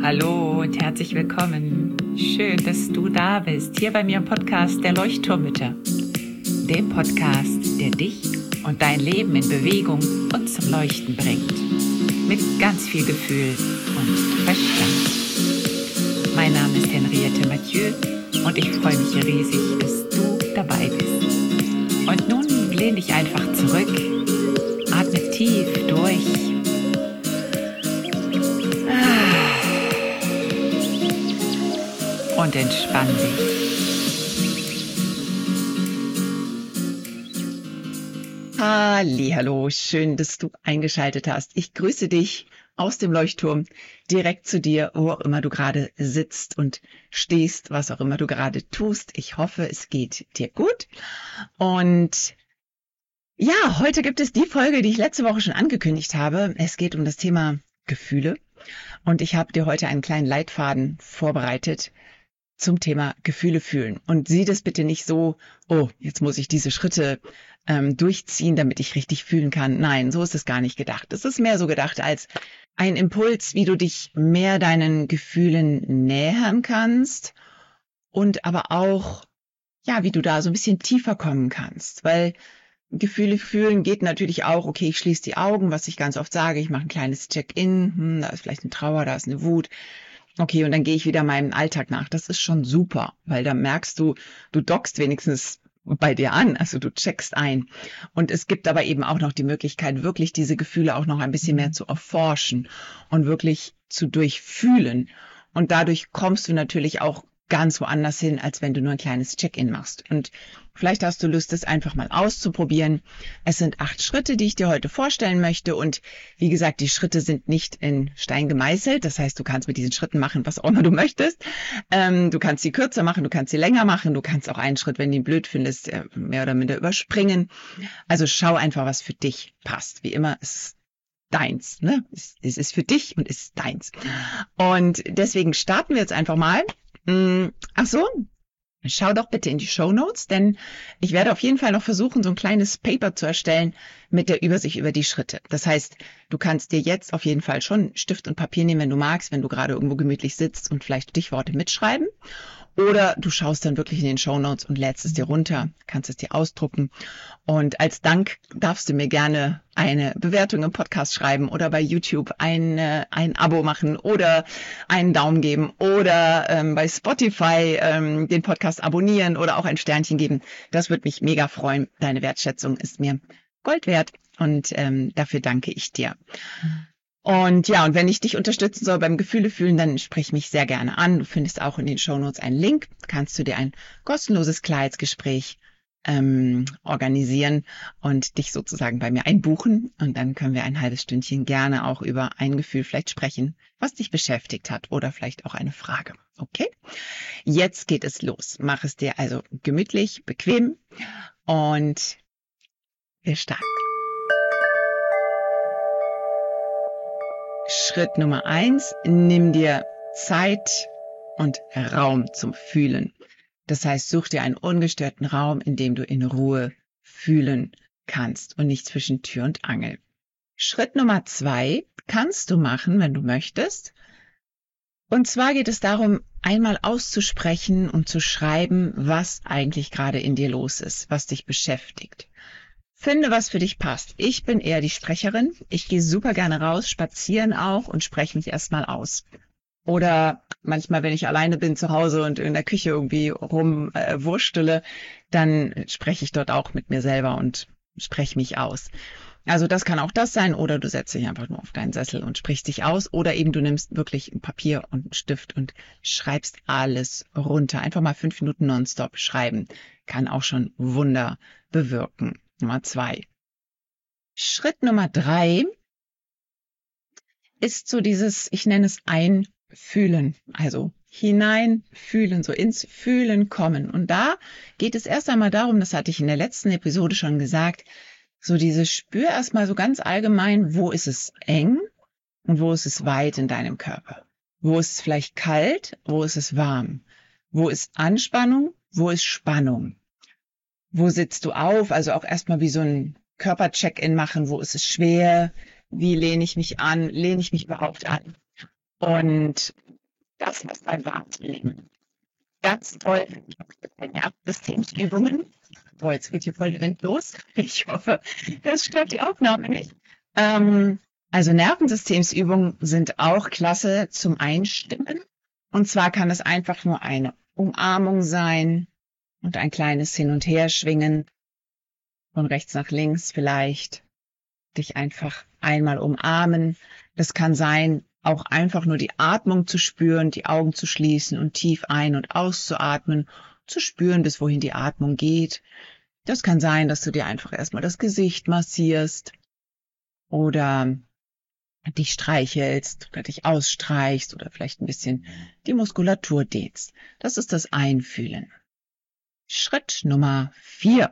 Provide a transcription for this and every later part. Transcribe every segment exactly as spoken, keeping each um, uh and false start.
Hallo und herzlich willkommen. Schön, dass du da bist, hier bei mir im Podcast der Leuchtturmmütter. Dem Podcast, der dich und dein Leben in Bewegung und zum Leuchten bringt. Mit ganz viel Gefühl und Verstand. Mein Name ist Henriette Mathieu und ich freue mich riesig, dass du dabei bist. Und nun lehn dich einfach zurück, atme tief durch. Und entspann dich. Hallihallo, schön, dass du eingeschaltet hast. Ich grüße dich aus dem Leuchtturm direkt zu dir, wo auch immer du gerade sitzt und stehst, was auch immer du gerade tust. Ich hoffe, es geht dir gut. Und ja, heute gibt es die Folge, die ich letzte Woche schon angekündigt habe. Es geht um das Thema Gefühle. Und ich habe dir heute einen kleinen Leitfaden vorbereitet zum Thema Gefühle fühlen. Und sieh das bitte nicht so, oh, jetzt muss ich diese Schritte ähm, durchziehen, damit ich richtig fühlen kann. Nein, so ist es gar nicht gedacht. Es ist mehr so gedacht als ein Impuls, wie du dich mehr deinen Gefühlen nähern kannst und aber auch, ja, wie du da so ein bisschen tiefer kommen kannst. Weil Gefühle fühlen geht natürlich auch, okay, ich schließe die Augen, was ich ganz oft sage, ich mache ein kleines Check-in, hm, da ist vielleicht eine Trauer, da ist eine Wut. Okay, und dann gehe ich wieder meinem Alltag nach. Das ist schon super, weil da merkst du, du dockst wenigstens bei dir an, also du checkst ein. Und es gibt aber eben auch noch die Möglichkeit, wirklich diese Gefühle auch noch ein bisschen mehr zu erforschen und wirklich zu durchfühlen. Und dadurch kommst du natürlich auch ganz woanders hin, als wenn du nur ein kleines Check-in machst. Und vielleicht hast du Lust, es einfach mal auszuprobieren. Es sind acht Schritte, die ich dir heute vorstellen möchte. Und wie gesagt, die Schritte sind nicht in Stein gemeißelt. Das heißt, du kannst mit diesen Schritten machen, was auch immer du möchtest. Ähm, du kannst sie kürzer machen, du kannst sie länger machen. Du kannst auch einen Schritt, wenn du ihn blöd findest, mehr oder minder überspringen. Also schau einfach, was für dich passt. Wie immer ist deins, ne? Es, es ist für dich und es ist deins. Und deswegen starten wir jetzt einfach mal. Ach so, schau doch bitte in die Shownotes, denn ich werde auf jeden Fall noch versuchen, so ein kleines Paper zu erstellen mit der Übersicht über die Schritte. Das heißt, du kannst dir jetzt auf jeden Fall schon Stift und Papier nehmen, wenn du magst, wenn du gerade irgendwo gemütlich sitzt und vielleicht Stichworte mitschreiben. Oder du schaust dann wirklich in den Shownotes und lädst es dir runter, kannst es dir ausdrucken. Und als Dank darfst du mir gerne eine Bewertung im Podcast schreiben oder bei YouTube ein, äh, ein Abo machen oder einen Daumen geben oder ähm, bei Spotify ähm, den Podcast abonnieren oder auch ein Sternchen geben. Das würde mich mega freuen. Deine Wertschätzung ist mir Gold wert und ähm, dafür danke ich dir. Und ja, und wenn ich dich unterstützen soll beim Gefühle fühlen, dann sprich mich sehr gerne an. Du findest auch in den Shownotes einen Link. Kannst du dir ein kostenloses Klarheitsgespräch ähm, organisieren und dich sozusagen bei mir einbuchen. Und dann können wir ein halbes Stündchen gerne auch über ein Gefühl vielleicht sprechen, was dich beschäftigt hat oder vielleicht auch eine Frage. Okay? Jetzt geht es los. Mach es dir also gemütlich, bequem und wir starten. Schritt Nummer eins, nimm dir Zeit und Raum zum Fühlen. Das heißt, such dir einen ungestörten Raum, in dem du in Ruhe fühlen kannst und nicht zwischen Tür und Angel. Schritt Nummer zwei kannst du machen, wenn du möchtest. Und zwar geht es darum, einmal auszusprechen und zu schreiben, was eigentlich gerade in dir los ist, was dich beschäftigt. Finde, was für dich passt. Ich bin eher die Sprecherin. Ich gehe super gerne raus, spazieren auch und spreche mich erstmal aus. Oder manchmal, wenn ich alleine bin zu Hause und in der Küche irgendwie rumwurstele, äh, dann spreche ich dort auch mit mir selber und spreche mich aus. Also das kann auch das sein, oder du setzt dich einfach nur auf deinen Sessel und sprichst dich aus, oder eben du nimmst wirklich ein Papier und einen Stift und schreibst alles runter. Einfach mal fünf Minuten nonstop schreiben. Kann auch schon Wunder bewirken. Nummer zwei. Schritt Nummer drei ist so dieses, ich nenne es Einfühlen, also hineinfühlen, so ins Fühlen kommen. Und da geht es erst einmal darum, das hatte ich in der letzten Episode schon gesagt, so dieses Spür erstmal so ganz allgemein, wo ist es eng und wo ist es weit in deinem Körper? Wo ist es vielleicht kalt, wo ist es warm? Wo ist Anspannung, wo ist Spannung? Wo sitzt du auf? Also auch erstmal wie so ein Körper-Check-in machen. Wo ist es schwer? Wie lehne ich mich an? Lehne ich mich überhaupt an? Und das ist beim Wahrnehmen. Ganz toll. Nervensystemsübungen. Boah, jetzt geht hier voll der Wind los. Ich hoffe, das stört die Aufnahme nicht. Ähm, also Nervensystemsübungen sind auch klasse zum Einstimmen. Und zwar kann es einfach nur eine Umarmung sein und ein kleines Hin- und Herschwingen von rechts nach links vielleicht. Dich einfach einmal umarmen. Das kann sein, auch einfach nur die Atmung zu spüren, die Augen zu schließen und tief ein- und auszuatmen, zu spüren, bis wohin die Atmung geht. Das kann sein, dass du dir einfach erstmal das Gesicht massierst oder dich streichelst oder dich ausstreichst oder vielleicht ein bisschen die Muskulatur dehnst. Das ist das Einfühlen. Schritt Nummer vier.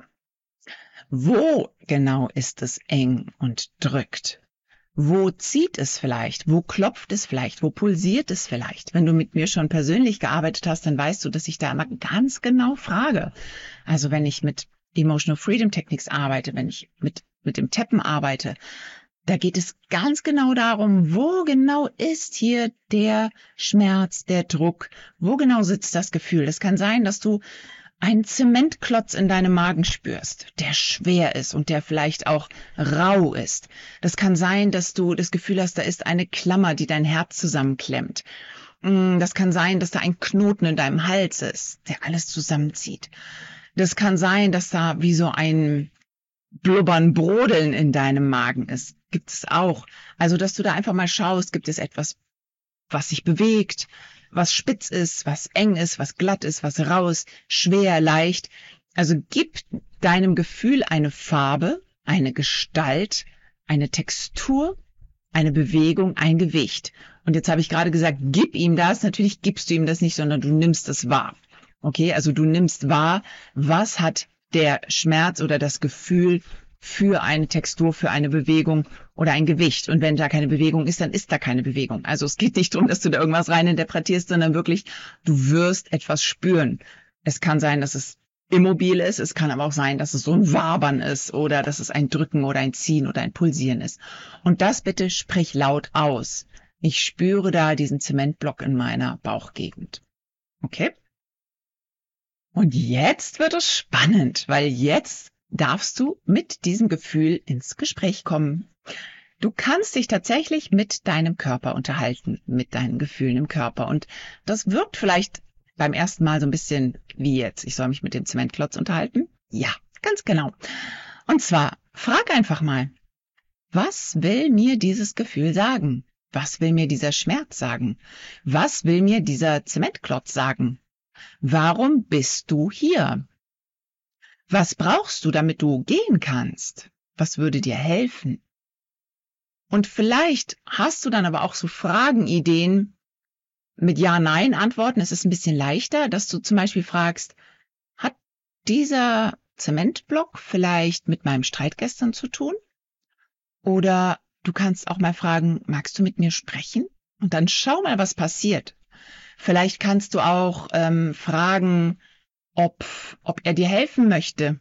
Wo genau ist es eng und drückt? Wo zieht es vielleicht? Wo klopft es vielleicht? Wo pulsiert es vielleicht? Wenn du mit mir schon persönlich gearbeitet hast, dann weißt du, dass ich da immer ganz genau frage. Also wenn ich mit Emotional Freedom Techniques arbeite, wenn ich mit, mit dem Tappen arbeite, da geht es ganz genau darum, wo genau ist hier der Schmerz, der Druck? Wo genau sitzt das Gefühl? Es kann sein, dass du einen Zementklotz in deinem Magen spürst, der schwer ist und der vielleicht auch rau ist. Das kann sein, dass du das Gefühl hast, da ist eine Klammer, die dein Herz zusammenklemmt. Das kann sein, dass da ein Knoten in deinem Hals ist, der alles zusammenzieht. Das kann sein, dass da wie so ein Blubbern, Brodeln in deinem Magen ist. Gibt es auch. Also, dass du da einfach mal schaust, gibt es etwas, was sich bewegt, was spitz ist, was eng ist, was glatt ist, was rau ist, schwer, leicht. Also gib deinem Gefühl eine Farbe, eine Gestalt, eine Textur, eine Bewegung, ein Gewicht. Und jetzt habe ich gerade gesagt, gib ihm das. Natürlich gibst du ihm das nicht, sondern du nimmst es wahr. Okay, also du nimmst wahr, was hat der Schmerz oder das Gefühl für eine Textur, für eine Bewegung oder ein Gewicht. Und wenn da keine Bewegung ist, dann ist da keine Bewegung. Also es geht nicht darum, dass du da irgendwas reininterpretierst, sondern wirklich, du wirst etwas spüren. Es kann sein, dass es immobil ist, es kann aber auch sein, dass es so ein Wabern ist oder dass es ein Drücken oder ein Ziehen oder ein Pulsieren ist. Und das bitte sprich laut aus. Ich spüre da diesen Zementblock in meiner Bauchgegend. Okay? Und jetzt wird es spannend, weil jetzt darfst du mit diesem Gefühl ins Gespräch kommen. Du kannst dich tatsächlich mit deinem Körper unterhalten, mit deinen Gefühlen im Körper. Und das wirkt vielleicht beim ersten Mal so ein bisschen wie jetzt. Ich soll mich mit dem Zementklotz unterhalten? Ja, ganz genau. Und zwar, frag einfach mal, was will mir dieses Gefühl sagen? Was will mir dieser Schmerz sagen? Was will mir dieser Zementklotz sagen? Warum bist du hier? Was brauchst du, damit du gehen kannst? Was würde dir helfen? Und vielleicht hast du dann aber auch so Fragenideen mit Ja-Nein-Antworten. Es ist ein bisschen leichter, dass du zum Beispiel fragst, hat dieser Zementblock vielleicht mit meinem Streit gestern zu tun? Oder du kannst auch mal fragen, magst du mit mir sprechen? Und dann schau mal, was passiert. Vielleicht kannst du auch ähm, fragen, ob, ob er dir helfen möchte.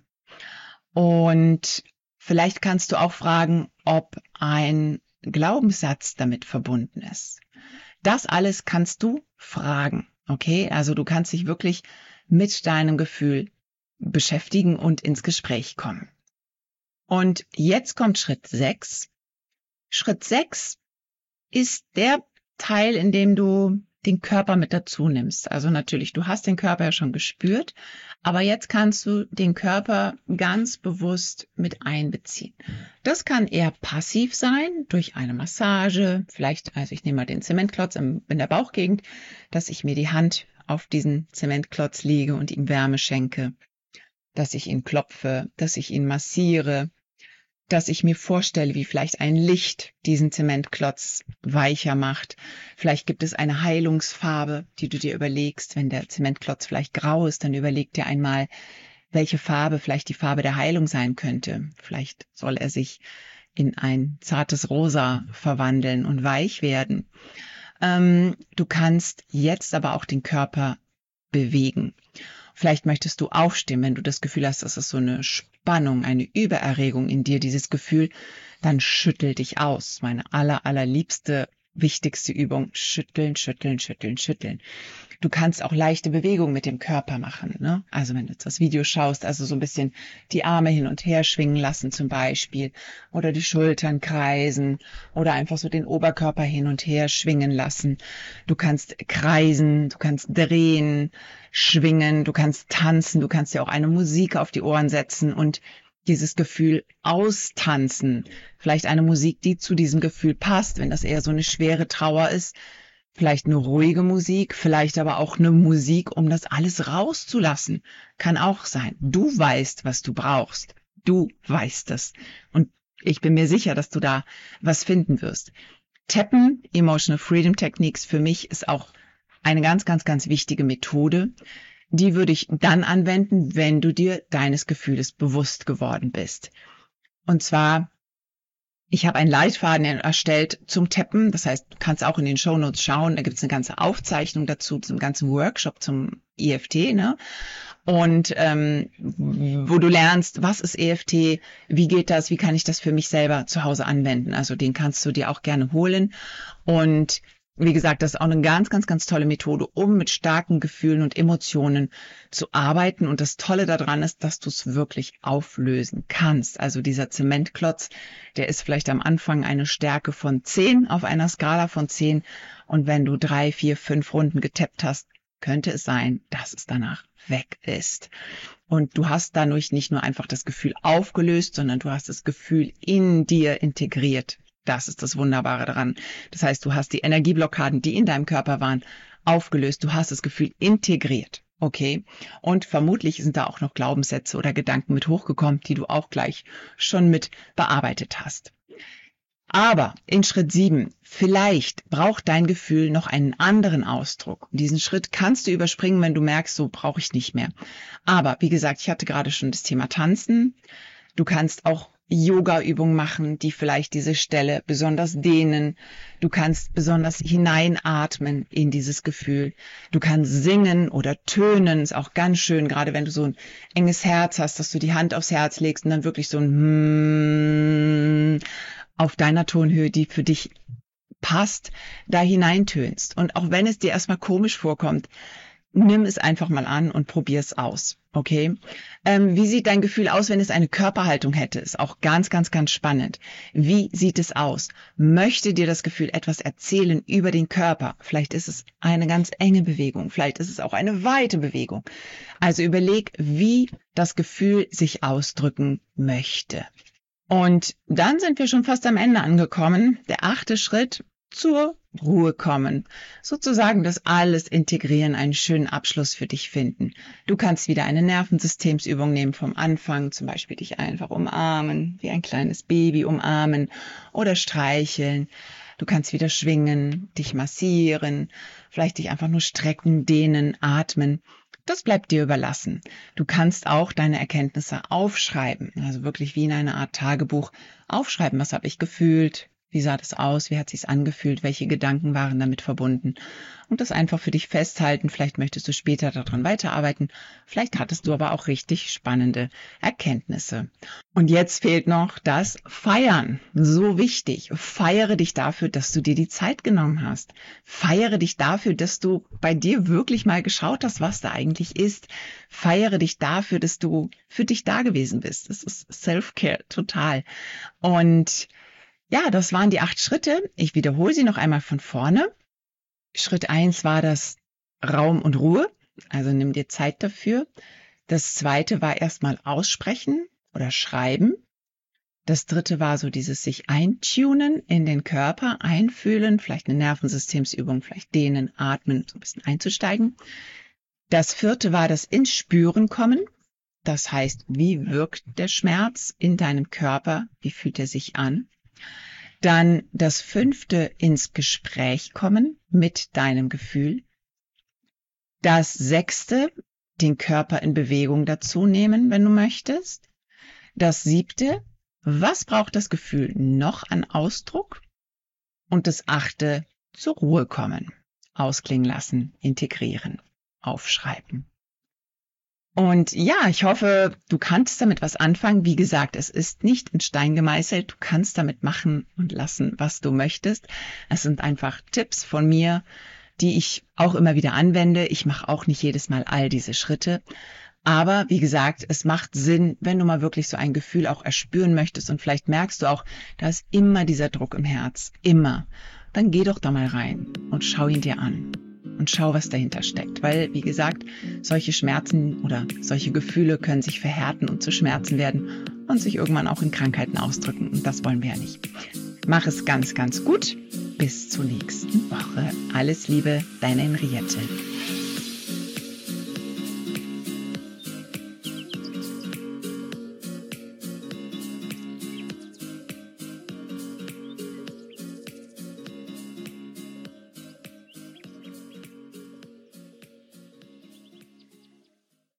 Und vielleicht kannst du auch fragen, ob ein Glaubenssatz damit verbunden ist. Das alles kannst du fragen, okay? Also du kannst dich wirklich mit deinem Gefühl beschäftigen und ins Gespräch kommen. Und jetzt kommt Schritt sechs. Schritt sechs ist der Teil, in dem du den Körper mit dazu nimmst. Also natürlich, du hast den Körper ja schon gespürt, aber jetzt kannst du den Körper ganz bewusst mit einbeziehen. Das kann eher passiv sein, durch eine Massage, vielleicht, also ich nehme mal den Zementklotz in der Bauchgegend, dass ich mir die Hand auf diesen Zementklotz lege und ihm Wärme schenke, dass ich ihn klopfe, dass ich ihn massiere, dass ich mir vorstelle, wie vielleicht ein Licht diesen Zementklotz weicher macht. Vielleicht gibt es eine Heilungsfarbe, die du dir überlegst. Wenn der Zementklotz vielleicht grau ist, dann überleg dir einmal, welche Farbe vielleicht die Farbe der Heilung sein könnte. Vielleicht soll er sich in ein zartes Rosa verwandeln und weich werden. Ähm, du kannst jetzt aber auch den Körper bewegen. Vielleicht möchtest du aufstehen, wenn du das Gefühl hast, das ist so eine Spannung, eine Übererregung in dir, dieses Gefühl, dann schüttel dich aus. Meine aller, allerliebste wichtigste Übung, schütteln, schütteln, schütteln, schütteln. Du kannst auch leichte Bewegungen mit dem Körper machen, ne? Also wenn du jetzt das Video schaust, also so ein bisschen die Arme hin und her schwingen lassen zum Beispiel oder die Schultern kreisen oder einfach so den Oberkörper hin und her schwingen lassen. Du kannst kreisen, du kannst drehen, schwingen, du kannst tanzen, du kannst dir auch eine Musik auf die Ohren setzen und dieses Gefühl austanzen. Vielleicht eine Musik, die zu diesem Gefühl passt, wenn das eher so eine schwere Trauer ist. Vielleicht eine ruhige Musik, vielleicht aber auch eine Musik, um das alles rauszulassen. Kann auch sein. Du weißt, was du brauchst. Du weißt es. Und ich bin mir sicher, dass du da was finden wirst. Tappen, Emotional Freedom Techniques, für mich ist auch eine ganz, ganz, ganz wichtige Methode. Die würde ich dann anwenden, wenn du dir deines Gefühles bewusst geworden bist. Und zwar, ich habe einen Leitfaden erstellt zum Tappen. Das heißt, du kannst auch in den Shownotes schauen. Da gibt es eine ganze Aufzeichnung dazu, zum ganzen Workshop zum E F T, ne? Und ähm, wo du lernst, was ist E F T, wie geht das, wie kann ich das für mich selber zu Hause anwenden. Also den kannst du dir auch gerne holen. Und wie gesagt, das ist auch eine ganz, ganz, ganz tolle Methode, um mit starken Gefühlen und Emotionen zu arbeiten. Und das Tolle daran ist, dass du es wirklich auflösen kannst. Also dieser Zementklotz, der ist vielleicht am Anfang eine Stärke von zehn auf einer Skala von zehn. Und wenn du drei, vier, fünf Runden getappt hast, könnte es sein, dass es danach weg ist. Und du hast dadurch nicht nur einfach das Gefühl aufgelöst, sondern du hast das Gefühl in dir integriert. Das ist das Wunderbare daran. Das heißt, du hast die Energieblockaden, die in deinem Körper waren, aufgelöst. Du hast das Gefühl integriert. Okay? Und vermutlich sind da auch noch Glaubenssätze oder Gedanken mit hochgekommen, die du auch gleich schon mit bearbeitet hast. Aber in Schritt sieben, vielleicht braucht dein Gefühl noch einen anderen Ausdruck. Diesen Schritt kannst du überspringen, wenn du merkst, so brauche ich nicht mehr. Aber wie gesagt, ich hatte gerade schon das Thema Tanzen. Du kannst auch Yoga-Übungen machen, die vielleicht diese Stelle besonders dehnen. Du kannst besonders hineinatmen in dieses Gefühl. Du kannst singen oder tönen, ist auch ganz schön, gerade wenn du so ein enges Herz hast, dass du die Hand aufs Herz legst und dann wirklich so ein auf deiner Tonhöhe, die für dich passt, da hineintönst. Und auch wenn es dir erstmal komisch vorkommt, nimm es einfach mal an und probier es aus, okay? Ähm, wie sieht dein Gefühl aus, wenn es eine Körperhaltung hätte? Ist auch ganz, ganz, ganz spannend. Wie sieht es aus? Möchte dir das Gefühl etwas erzählen über den Körper? Vielleicht ist es eine ganz enge Bewegung, vielleicht ist es auch eine weite Bewegung. Also überleg, wie das Gefühl sich ausdrücken möchte. Und dann sind wir schon fast am Ende angekommen. Der achte Schritt, zur Ruhe kommen. Sozusagen das alles integrieren, einen schönen Abschluss für dich finden. Du kannst wieder eine Nervensystemsübung nehmen vom Anfang, zum Beispiel dich einfach umarmen, wie ein kleines Baby umarmen oder streicheln. Du kannst wieder schwingen, dich massieren, vielleicht dich einfach nur strecken, dehnen, atmen. Das bleibt dir überlassen. Du kannst auch deine Erkenntnisse aufschreiben, also wirklich wie in einer Art Tagebuch aufschreiben, was habe ich gefühlt, wie sah das aus, wie hat sich's angefühlt, welche Gedanken waren damit verbunden und das einfach für dich festhalten. Vielleicht möchtest du später daran weiterarbeiten, vielleicht hattest du aber auch richtig spannende Erkenntnisse. Und jetzt fehlt noch das Feiern, so wichtig. Feiere dich dafür, dass du dir die Zeit genommen hast. Feiere dich dafür, dass du bei dir wirklich mal geschaut hast, was da eigentlich ist. Feiere dich dafür, dass du für dich da gewesen bist. Das ist Self-Care, total. Und ja, das waren die acht Schritte. Ich wiederhole sie noch einmal von vorne. Schritt eins war das Raum und Ruhe. Also nimm dir Zeit dafür. Das zweite war erstmal aussprechen oder schreiben. Das dritte war so dieses sich eintunen in den Körper, einfühlen, vielleicht eine Nervensystemsübung, vielleicht dehnen, atmen, so ein bisschen einzusteigen. Das vierte war das ins Spüren kommen. Das heißt, wie wirkt der Schmerz in deinem Körper? Wie fühlt er sich an? Dann das fünfte, ins Gespräch kommen mit deinem Gefühl. Das sechste, den Körper in Bewegung dazu nehmen, wenn du möchtest. Das siebte, was braucht das Gefühl noch an Ausdruck? Und das achte, zur Ruhe kommen, ausklingen lassen, integrieren, aufschreiben. Und ja, ich hoffe, du kannst damit was anfangen. Wie gesagt, es ist nicht in Stein gemeißelt. Du kannst damit machen und lassen, was du möchtest. Es sind einfach Tipps von mir, die ich auch immer wieder anwende. Ich mache auch nicht jedes Mal all diese Schritte. Aber wie gesagt, es macht Sinn, wenn du mal wirklich so ein Gefühl auch erspüren möchtest und vielleicht merkst du auch, da ist immer dieser Druck im Herz. Immer. Dann geh doch da mal rein und schau ihn dir an. Und schau, was dahinter steckt. Weil, wie gesagt, solche Schmerzen oder solche Gefühle können sich verhärten und zu Schmerzen werden und sich irgendwann auch in Krankheiten ausdrücken. Und das wollen wir ja nicht. Mach es ganz, ganz gut. Bis zur nächsten Woche. Alles Liebe, deine Henriette.